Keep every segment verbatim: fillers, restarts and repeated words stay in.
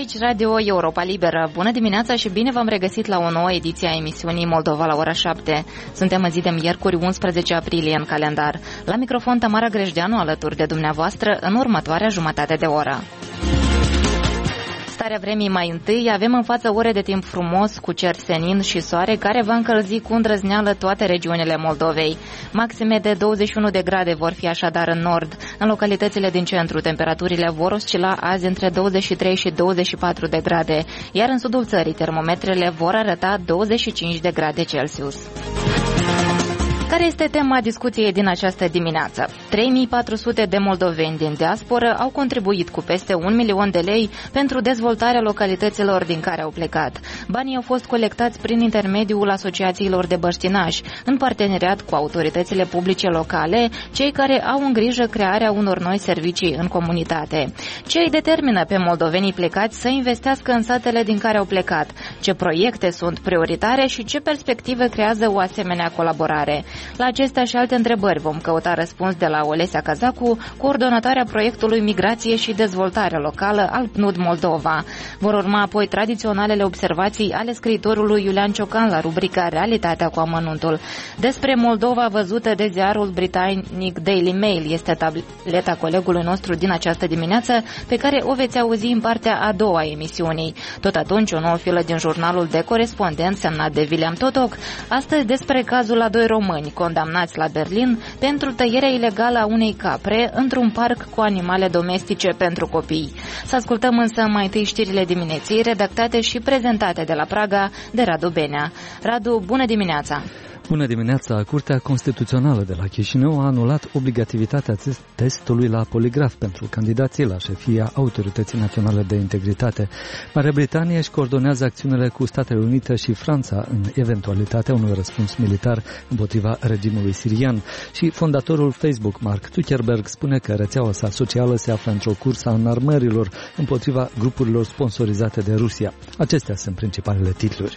Aici Radio Europa Liberă. Bună dimineața și bine v-am regăsit la o nouă ediție a emisiunii Moldova la ora șapte. Suntem în zi de miercuri, unsprezece aprilie în calendar. La microfon Tamara Grejdeanu alături de dumneavoastră în următoarea jumătate de oră. Starea vremii mai întâi, avem în față ore de timp frumos, cu cer senin și soare, care va încălzi cu îndrăzneală toate regiunile Moldovei. Maxime de douăzeci și unu de grade vor fi așadar în nord. În localitățile din centru, temperaturile vor oscila azi între douăzeci și trei și douăzeci și patru de grade, iar în sudul țării termometrele vor arăta douăzeci și cinci de grade Celsius. Care este tema discuției din această dimineață? trei mii patru sute de moldoveni din diasporă au contribuit cu peste un milion de lei pentru dezvoltarea localităților din care au plecat. Banii au fost colectați prin intermediul asociațiilor de băștinași, în parteneriat cu autoritățile publice locale, cei care au în grijă crearea unor noi servicii în comunitate. Ce îi determină pe moldovenii plecați să investească în satele din care au plecat? Ce proiecte sunt prioritare și ce perspective creează o asemenea colaborare? La acestea și alte întrebări vom căuta răspuns de la Olesia Cazacu, coordonatoarea proiectului Migrație și Dezvoltare Locală al P N U D Moldova. Vor urma apoi tradiționalele observații ale scriitorului Iulian Ciocan la rubrica Realitatea cu amănuntul. Despre Moldova văzută de ziarul britanic Daily Mail este tableta colegului nostru din această dimineață, pe care o veți auzi în partea a doua a emisiunii. Tot atunci, o nouă filă din jurnalul de corespondent semnat de William Totoc, astăzi despre cazul a doi români condamnați la Berlin pentru tăierea ilegală a unei capre într-un parc cu animale domestice pentru copii. Să ascultăm însă mai întâi știrile dimineții, redactate și prezentate de la Praga de Radu Benea. Radu, bună dimineața! Bună dimineața! Curtea Constituțională de la Chișinău a anulat obligativitatea testului la poligraf pentru candidații la șefia Autorității Naționale de Integritate. Marea Britanie își coordonează acțiunile cu Statele Unite și Franța în eventualitatea unui răspuns militar împotriva regimului sirian. Și fondatorul Facebook, Mark Zuckerberg, spune că rețeaua sa socială se află într-o cursă a înarmărilor împotriva grupurilor sponsorizate de Rusia. Acestea sunt principalele titluri.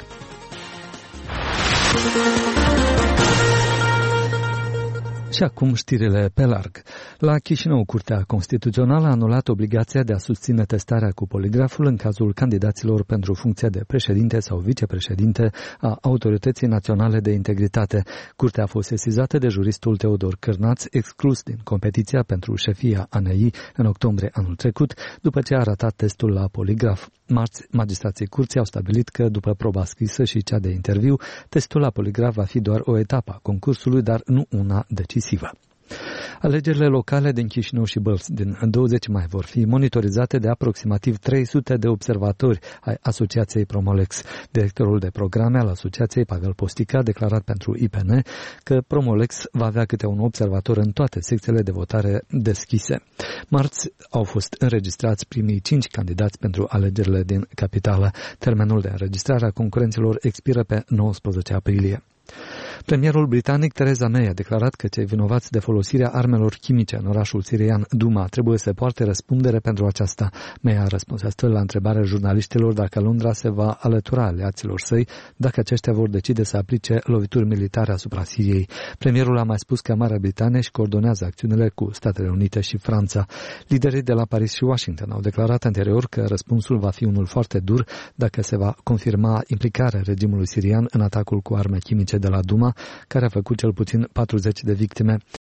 Și acum știrile pe larg. La Chișinău, Curtea Constituțională a anulat obligația de a susține testarea cu poligraful în cazul candidaților pentru funcția de președinte sau vicepreședinte a Autorității Naționale de Integritate. Curtea a fost sesizată de juristul Teodor Cârnaț, exclus din competiția pentru șefia A N I în octombrie anul trecut, după ce a ratat testul la poligraf. Marți, magistrații curții au stabilit că, după proba scrisă și cea de interviu, testul la poligraf va fi doar o etapă a concursului, dar nu una decisivă. Alegerile locale din Chișinău și Bălți din douăzeci mai vor fi monitorizate de aproximativ trei sute de observatori ai Asociației Promolex. Directorul de programe al Asociației, Pavel Postica, a declarat pentru I P N că Promolex va avea câte un observator în toate secțiile de votare deschise. Marți au fost înregistrați primii cinci candidați pentru alegerile din capitală. Termenul de înregistrare a concurenților expiră pe nouăsprezece aprilie. Premierul britanic Theresa May a declarat că cei vinovați de folosirea armelor chimice în orașul sirian Douma trebuie să poarte răspundere pentru aceasta. May a răspuns astfel la întrebarea jurnaliștilor dacă Londra se va alătura aliaților săi dacă aceștia vor decide să aplice lovituri militare asupra Siriei. Premierul a mai spus că Marea Britanie își coordonează acțiunile cu Statele Unite și Franța. Liderii de la Paris și Washington au declarat anterior că răspunsul va fi unul foarte dur dacă se va confirma implicarea regimului sirian în atacul cu arme chimice de la Douma, care a făcut cel puțin patruzeci de victime.